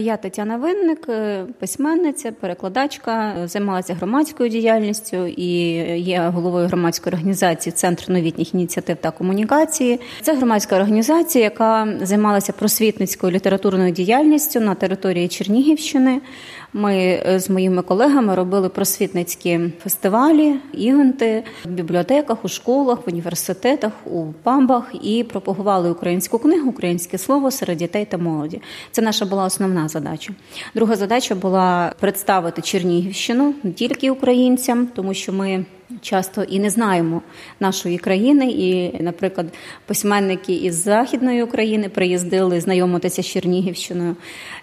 Я Тетяна Винник, письменниця, перекладачка, займалася громадською діяльністю і є головою громадської організації «Центр новітніх ініціатив та комунікації». Це громадська організація, яка займалася просвітницькою літературною діяльністю на території Чернігівщини. Ми з моїми колегами робили просвітницькі фестивалі, івенти в бібліотеках, у школах, в університетах, у пабах і пропагували українську книгу, українське слово серед дітей та молоді. Це наша була основна задача. Друга задача була представити Чернігівщину не тільки українцям, тому що ми часто і не знаємо нашої країни. І, наприклад, письменники із Західної України приїздили знайомитися з Чернігівщиною.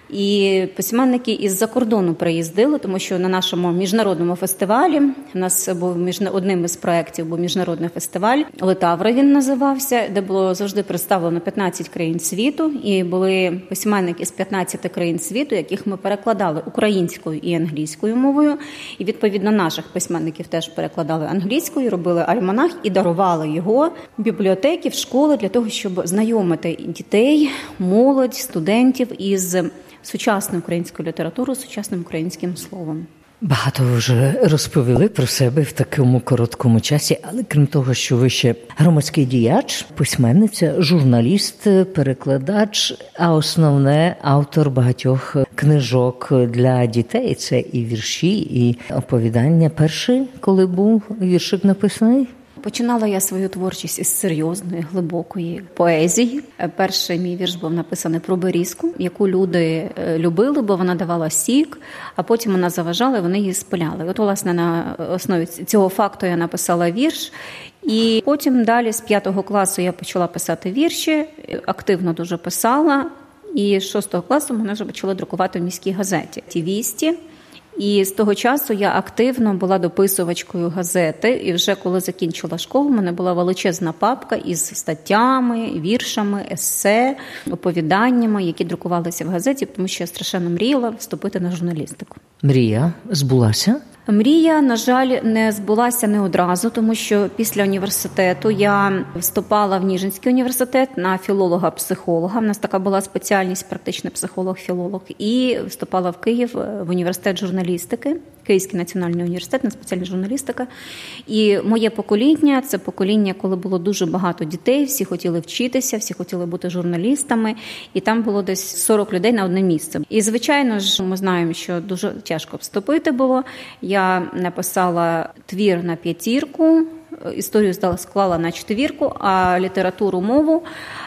І письменники із-за кордону приїздили, тому що на нашому міжнародному фестивалі, у нас був одним із проєктів був міжнародний фестиваль, Литавра він називався, де було завжди представлено 15 країн світу, і були письменники з 15 країн світу, яких ми перекладали українською і англійською мовою, і відповідно наших письменників теж перекладали англійською, робили альманах і дарували його в бібліотеки, в школи для того, щоб знайомити дітей, молодь, студентів із сучасною українською літературою, сучасним українським словом. Багато ви вже розповіли про себе в такому короткому часі, але крім того, що ви ще громадський діяч, письменниця, журналіст, перекладач, а основне – автор багатьох книжок для дітей. Це і вірші, і оповідання. Перший, коли був віршик написаний? Починала я свою творчість із серйозної, глибокої поезії. Перший мій вірш був написаний про берізку, яку люди любили, бо вона давала сік, а потім вона заважала, і вони її спиляли. От, власне, на основі цього факту я написала вірш. І потім далі з 5 класу я почала писати вірші, активно дуже писала. І з 6 класу мене вже почали друкувати в міській газеті «Ті вісті». І з того часу я активно була дописувачкою газети, і вже коли закінчила школу, в мене була величезна папка із статтями, віршами, есе, оповіданнями, які друкувалися в газеті, тому що я страшенно мріяла вступити на журналістику. Мрія збулася? Мрія, на жаль, не збулася не одразу, тому що після університету я вступала в Ніжинський університет на філолога-психолога. У нас така була спеціальність, практичний психолог-філолог. І вступала в Київ в університет журналістики, Київський національний університет на спеціальність журналістика. І моє покоління – це покоління, коли було дуже багато дітей, всі хотіли вчитися, всі хотіли бути журналістами. І там було десь 40 людей на одне місце. І, звичайно ж, ми знаємо, що дуже тяжко вступити було. Я написала твір на 5, історію склала на 4, а літературу, мову,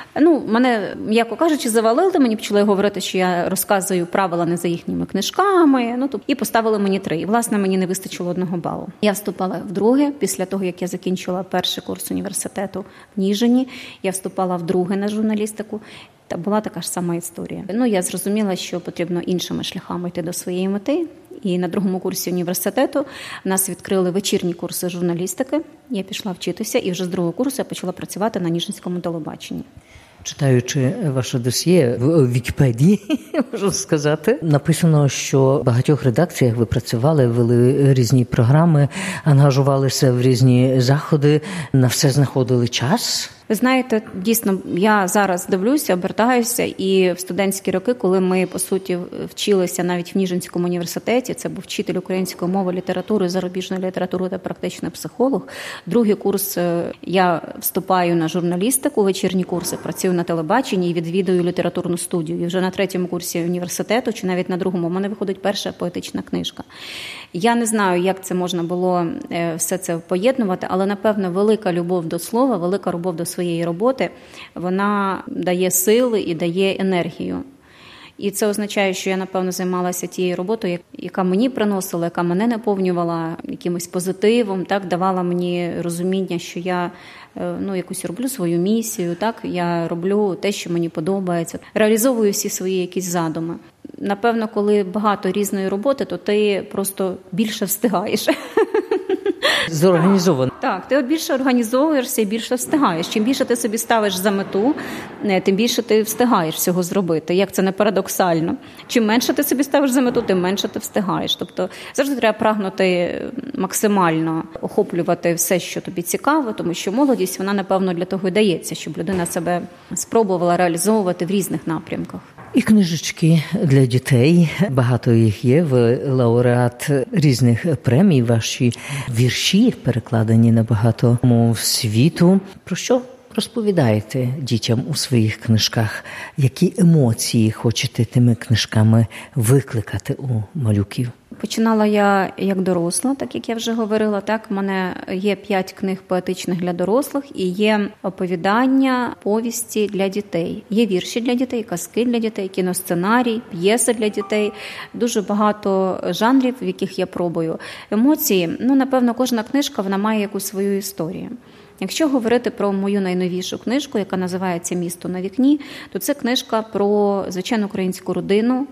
мене, м'яко кажучи, завалили, мені почали говорити, що я розказую правила не за їхніми книжками, і поставили мені 3. І, власне, мені не вистачило 1 балу. Я вступала в друге, після того, як я закінчила перший курс університету в Ніжині, я вступала в друге на журналістику. Та була така ж сама історія. Я зрозуміла, що потрібно іншими шляхами йти до своєї мети. І на другому курсі університету нас відкрили вечірні курси журналістики. Я пішла вчитися, і вже з другого курсу я почала працювати на Ніжинському телебаченні. Читаючи ваше досьє в Вікіпедії, можу сказати, написано, що в багатьох редакціях ви працювали, вели різні програми, ангажувалися в різні заходи, на все знаходили час. Ви знаєте, дійсно, я зараз дивлюся, обертаюся, і в студентські роки, коли ми, по суті, вчилися навіть в Ніжинському університеті, це був вчитель української мови, літератури, зарубіжної літератури та практичний психолог. Другий курс я вступаю на журналістику, вечірні курси, працюю на телебаченні і відвідую літературну студію. І вже на 3-му курсі університету, чи навіть на 2-му, в мене виходить перша поетична книжка. Я не знаю, як це можна було все це поєднувати, але, напевно, велика любов до слова, велика любов до своєї роботи, вона дає сили і дає енергію. І це означає, що я, напевно, займалася тією роботою, яка мені приносила, яка мене наповнювала якимось позитивом, так, давала мені розуміння, що я якусь роблю свою місію, так, я роблю те, що мені подобається, реалізовую всі свої якісь задуми. Напевно, коли багато різної роботи, то ти просто більше встигаєш. Зорганізовано. Так, ти більше організовуєшся і більше встигаєш. Чим більше ти собі ставиш за мету, тим більше ти встигаєш всього зробити. Як це не парадоксально. Чим менше ти собі ставиш за мету, тим менше ти встигаєш. Тобто завжди треба прагнути максимально охоплювати все, що тобі цікаво, тому що молодість, вона, напевно, для того і дається, щоб людина себе спробувала реалізовувати в різних напрямках. І книжечки для дітей, багато їх є, ви лауреат різних премій, ваші вірші перекладені на багато мов світу. Про що розповідаєте дітям у своїх книжках? Які емоції хочете тими книжками викликати у малюків? Починала я як доросла, так як я вже говорила. Так, в мене є 5 книг поетичних для дорослих і є оповідання, повісті для дітей. Є вірші для дітей, казки для дітей, кіносценарій, п'єси для дітей. Дуже багато жанрів, в яких я пробую. Емоції, напевно, кожна книжка, вона має якусь свою історію. Якщо говорити про мою найновішу книжку, яка називається «Місто на вікні», то це книжка про звичайну українську родину,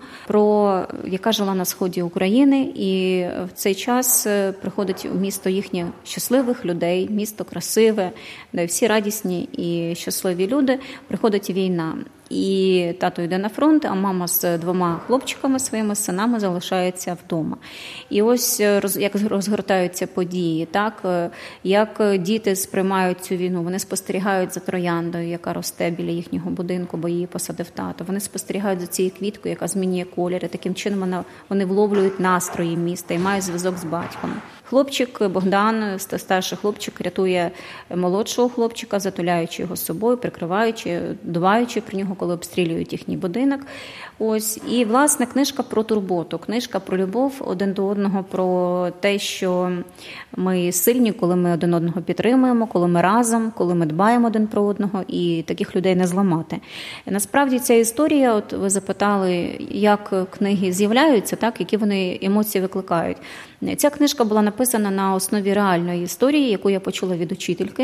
яка жила на сході України, і в цей час приходить у місто їхнє щасливих людей, місто красиве, де всі радісні і щасливі люди, приходить війна. І тато йде на фронт, а мама з 2 хлопчиками, своїми синами, залишається вдома. І ось як розгортаються події, так, як діти сприймають цю війну. Вони спостерігають за трояндою, яка росте біля їхнього будинку, бо її посадив тато. Вони спостерігають за цією квіткою, яка змінює колір. І таким чином вони вловлюють настрої міста і мають зв'язок з батьком. Хлопчик Богдан, старший хлопчик, рятує молодшого хлопчика, затуляючи його з собою, прикриваючи, дбаючи про нього, коли обстрілюють їхній будинок. Ось. І, власне, книжка про турботу, книжка про любов один до одного, про те, що ми сильні, коли ми один одного підтримуємо, коли ми разом, коли ми дбаємо один про одного, і таких людей не зламати. Насправді, ця історія, от ви запитали, як книги з'являються, так, які вони емоції викликають. Ця книжка була написана на основі реальної історії, яку я почула від учительки.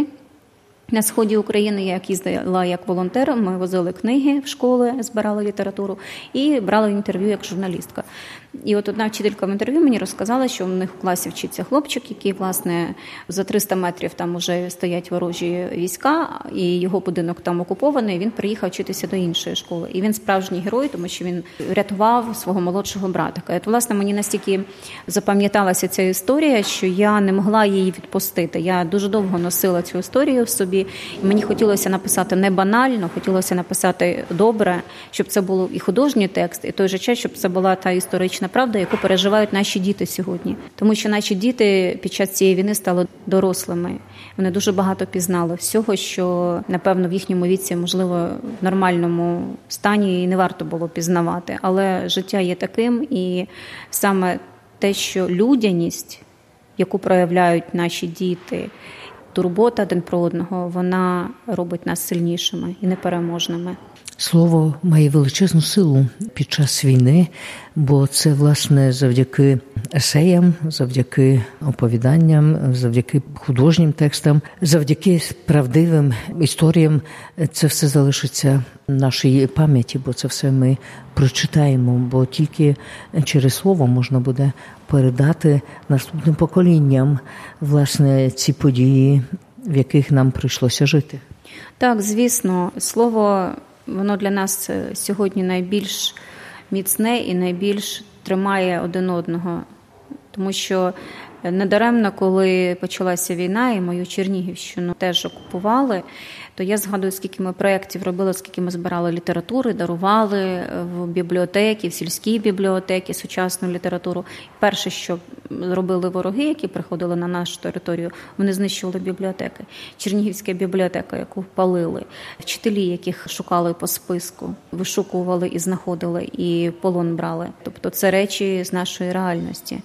На сході України я їздила як волонтер, ми возили книги в школи, збирали літературу і брали інтерв'ю як журналістка. І от одна вчителька в інтерв'ю мені розказала, що в них в класі вчиться хлопчик, який, власне, за 300 метрів там уже стоять ворожі війська, і його будинок там окупований, він приїхав вчитися до іншої школи. І він справжній герой, тому що він врятував свого молодшого братика. І от, власне, мені настільки запам'яталася ця історія, що я не могла її відпустити. Я дуже довго носила цю історію в собі, і мені хотілося написати не банально, хотілося написати добре, щоб це був і художній текст, і в той же час, щоб це була та історична правда, яку переживають наші діти сьогодні. Тому що наші діти під час цієї війни стали дорослими. Вони дуже багато пізнали всього, що, напевно, в їхньому віці, можливо, в нормальному стані і не варто було пізнавати. Але життя є таким, і саме те, що людяність, яку проявляють наші діти, турбота один про одного, вона робить нас сильнішими і непереможними. Слово має величезну силу під час війни, бо це, власне, завдяки есеям, завдяки оповіданням, завдяки художнім текстам, завдяки правдивим історіям це все залишиться в нашій пам'яті, бо це все ми прочитаємо, бо тільки через слово можна буде передати наступним поколінням, власне, ці події, в яких нам прийшлося жити. Так, звісно, слово, воно для нас сьогодні найбільш міцне і найбільш тримає один одного. Тому що недаремно, коли почалася війна і мою Чернігівщину теж окупували, то я згадую, скільки ми проєктів робили, скільки ми збирали літератури, дарували в бібліотеки, в сільські бібліотеки, сучасну літературу. Перше, що робили вороги, які приходили на нашу територію, вони знищували бібліотеки. Чернігівська бібліотека, яку палили, вчителі, яких шукали по списку, вишукували і знаходили, і в полон брали. Тобто це речі з нашої реальності.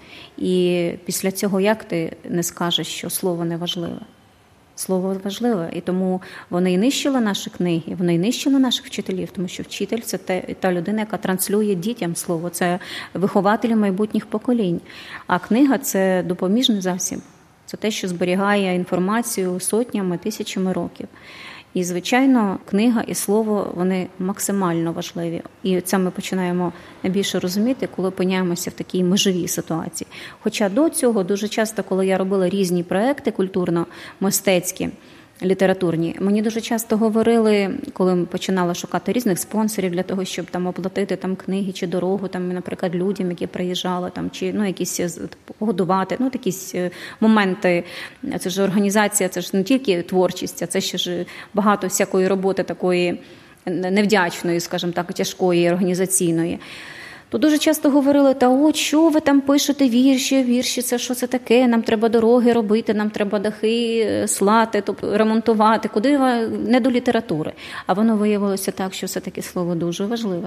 І після цього як ти не скажеш, що слово не важливе? Слово важливе, і тому вони і нищили наші книги, вони і нищили наших вчителів, тому що вчитель – це та людина, яка транслює дітям слово, це вихователі майбутніх поколінь. А книга – це допоміжний засіб, це те, що зберігає інформацію сотнями, тисячами років. І, звичайно, книга і слово, вони максимально важливі. І це ми починаємо найбільше розуміти, коли опиняємося в такій межовій ситуації. Хоча до цього дуже часто, коли я робила різні проекти культурно-мистецькі, літературні, мені дуже часто говорили, коли починала шукати різних спонсорів для того, щоб там оплатити там книги чи дорогу, там, наприклад, людям, які приїжджали, там, чи якісь годувати, якісь моменти. Це ж організація, це ж не тільки творчість, а це ще ж багато всякої роботи такої невдячної, скажімо так, тяжкої, організаційної, то дуже часто говорили, та от що ви там пишете вірші, це що це таке, нам треба дороги робити, нам треба дахи слати, тобто ремонтувати, куди не до літератури. А воно виявилося так, що все-таки слово дуже важливе.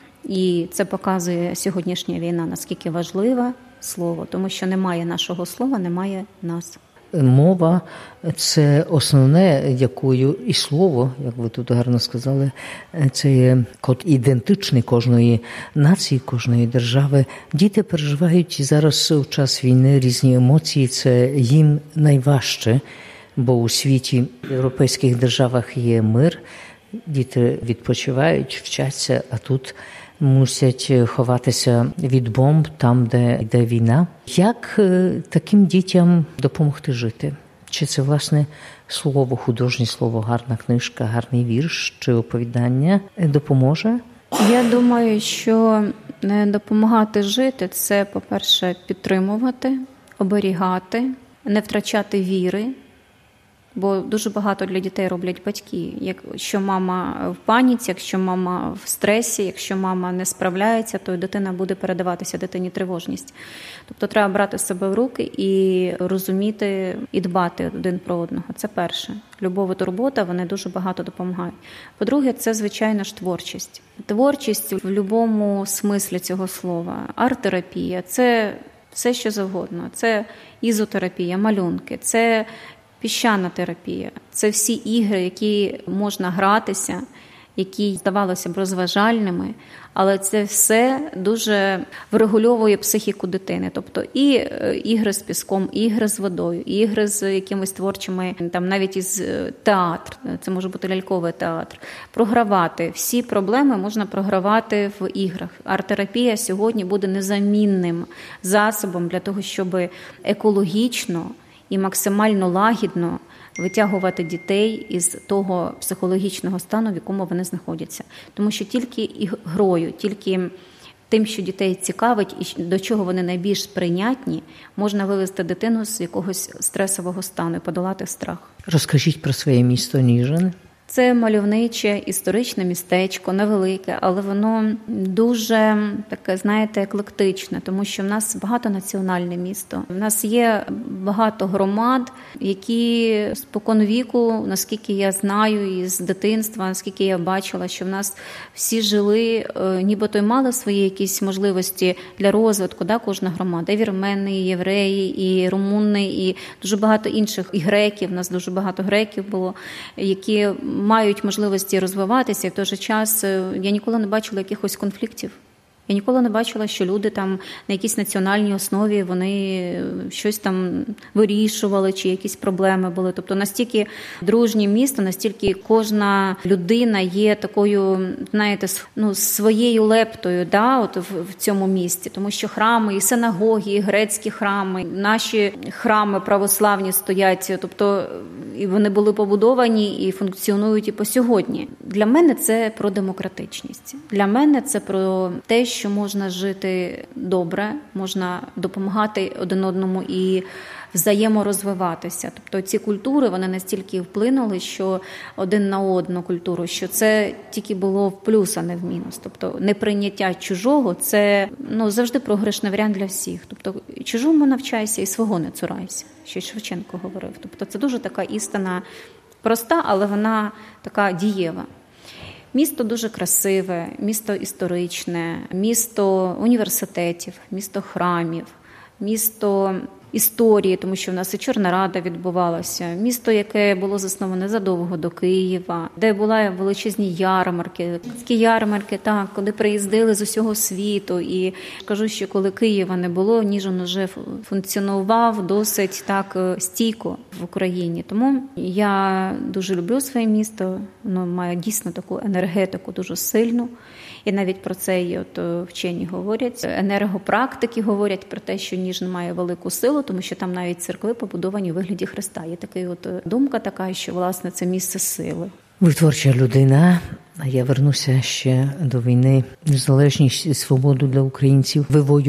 І це показує сьогоднішня війна, наскільки важливе слово, тому що немає нашого слова, немає нас. Мова – це основне, якою і слово, як ви тут гарно сказали, це є код ідентичний кожної нації, кожної держави. Діти переживають зараз у час війни різні емоції, це їм найважче, бо у світі, в європейських державах є мир, діти відпочивають, вчаться, а тут мусять ховатися від бомб там, де йде війна. Як таким дітям допомогти жити? Чи це, власне, слово, художнє слово, гарна книжка, гарний вірш чи оповідання допоможе? Я думаю, що допомагати жити – це, по-перше, підтримувати, оберігати, не втрачати віри. Бо дуже багато для дітей роблять батьки. Якщо мама в паніці, якщо мама в стресі, якщо мама не справляється, то дитина буде передаватися дитині тривожність. Тобто треба брати себе в руки і розуміти, і дбати один про одного. Це перше. Любов і турбота, вони дуже багато допомагають. По-друге, це, звичайно ж, творчість. Творчість в будь-якому смислі цього слова. арт-терапія – це все, що завгодно. Це ізотерапія, малюнки, це піщана терапія. Це всі ігри, які можна гратися, які здавалося б розважальними, але це все дуже врегульовує психіку дитини. Тобто і ігри з піском, і ігри з водою, і ігри з якимись творчими, там навіть із театр, це може бути ляльковий театр. Програвати. Всі проблеми можна програвати в іграх. Арт-терапія сьогодні буде незамінним засобом для того, щоб екологічно і максимально лагідно витягувати дітей із того психологічного стану, в якому вони знаходяться. Тому що тільки грою, тільки тим, що дітей цікавить і до чого вони найбільш прийнятні, можна вивести дитину з якогось стресового стану і подолати страх. Розкажіть про своє місто Ніжин. Це мальовниче, історичне містечко, невелике, але воно дуже таке, знаєте, еклектичне, тому що в нас багатонаціональне місто. В нас є багато громад, які споконвіку, наскільки я знаю, із дитинства, наскільки я бачила, що в нас всі жили, нібито й мали свої якісь можливості для розвитку, да, кожна громада. І вірмени, і євреї, і румуни, і дуже багато інших, і греків. У нас дуже багато греків було, які мають можливості розвиватися, і в той же час я ніколи не бачила якихось конфліктів. Я ніколи не бачила, що люди там на якійсь національній основі вони щось там вирішували, чи якісь проблеми були. Тобто настільки дружнє місто, настільки кожна людина є такою, знаєте, своєю лептою, да, от в цьому місті. Тому що храми, і синагоги, і грецькі храми, наші храми православні стоять, тобто і вони були побудовані і функціонують і по сьогодні. Для мене це про демократичність. Для мене це про те, що можна жити добре, можна допомагати один одному і взаєморозвиватися. Тобто ці культури, вони настільки вплинули, що один на одну культуру, що це тільки було в плюс, а не в мінус. Тобто неприйняття чужого – це завжди програшний варіант для всіх. Тобто чужому навчайся і свого не цурайся, що Шевченко говорив. Тобто це дуже така істина проста, але вона така дієва. Місто дуже красиве, місто історичне, місто університетів, місто храмів, місто історії, тому що в нас і Чорна Рада відбувалася, місто, яке було засноване задовго до Києва, де були величезні ярмарки, так, куди приїздили з усього світу. І кажу, що коли Києва не було, Ніжин вже функціонував досить так стійко в Україні. Тому я дуже люблю своє місто, воно має дійсно таку енергетику дуже сильну. І навіть про це і вчені говорять. Енергопрактики говорять про те, що Ніжин має велику силу, тому що там навіть церкви побудовані у вигляді Христа. Є така думка така, що, власне, це місце сили. Ви творча людина, а я вернуся ще до війни. Незалежність і свободу для українців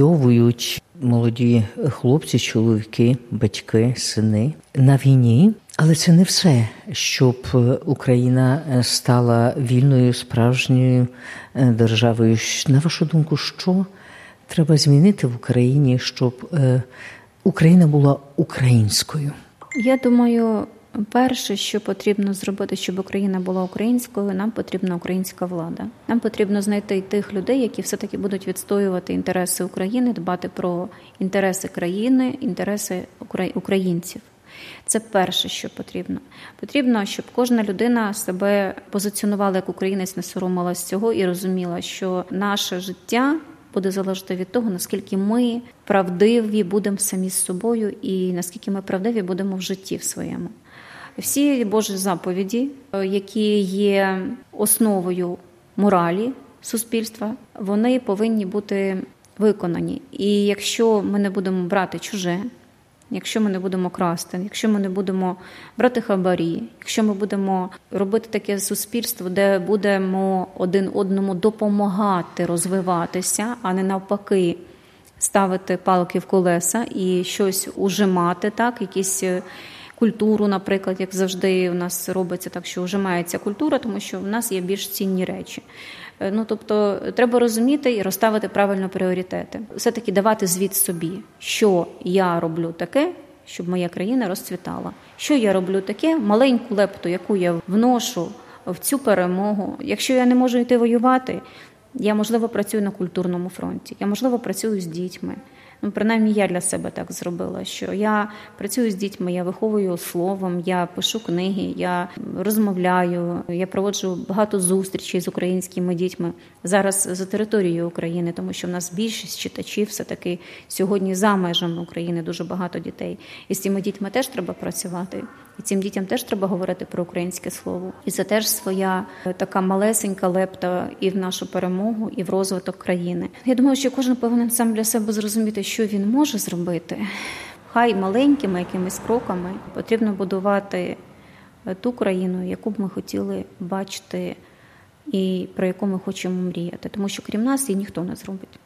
вивойовують молоді хлопці, чоловіки, батьки, сини на війні. Але це не все, щоб Україна стала вільною, справжньою державою. На вашу думку, що треба змінити в Україні, щоб Україна була українською? Я думаю, перше, що потрібно зробити, щоб Україна була українською, нам потрібна українська влада. Нам потрібно знайти тих людей, які все-таки будуть відстоювати інтереси України, дбати про інтереси країни, інтереси українців. Це перше, що потрібно. Потрібно, щоб кожна людина себе позиціонувала як українець, не соромилась цього і розуміла, що наше життя буде залежати від того, наскільки ми правдиві будемо самі з собою і наскільки ми правдиві будемо в житті в своєму. Всі Божі заповіді, які є основою моралі суспільства, вони повинні бути виконані. І якщо ми не будемо брати чуже, якщо ми не будемо красти, якщо ми не будемо брати хабарі, якщо ми будемо робити таке суспільство, де будемо один одному допомагати розвиватися, а не навпаки ставити палки в колеса і щось ужимати, так, якісь культуру, наприклад, як завжди у нас робиться так, що ужимається культура, тому що в нас є більш цінні речі. Тобто треба розуміти і розставити правильно пріоритети. Все-таки давати звіт собі, що я роблю таке, щоб моя країна розцвітала. Що я роблю таке, маленьку лепту, яку я вношу в цю перемогу. Якщо я не можу йти воювати, я, можливо, працюю на культурному фронті, я, можливо, працюю з дітьми. Принаймні, я для себе так зробила, що я працюю з дітьми, я виховую словом, я пишу книги, я розмовляю, я проводжу багато зустрічей з українськими дітьми зараз за територією України, тому що в нас більшість читачів все-таки сьогодні за межами України, дуже багато дітей. І з цими дітьми теж треба працювати, і цим дітям теж треба говорити про українське слово. І це теж своя така малесенька лепта і в нашу перемогу, і в розвиток країни. Я думаю, що кожен повинен сам для себе зрозуміти, що він може зробити. Хай маленькими якимись кроками потрібно будувати ту країну, яку б ми хотіли бачити і про яку ми хочемо мріяти. Тому що крім нас її ніхто не зробить.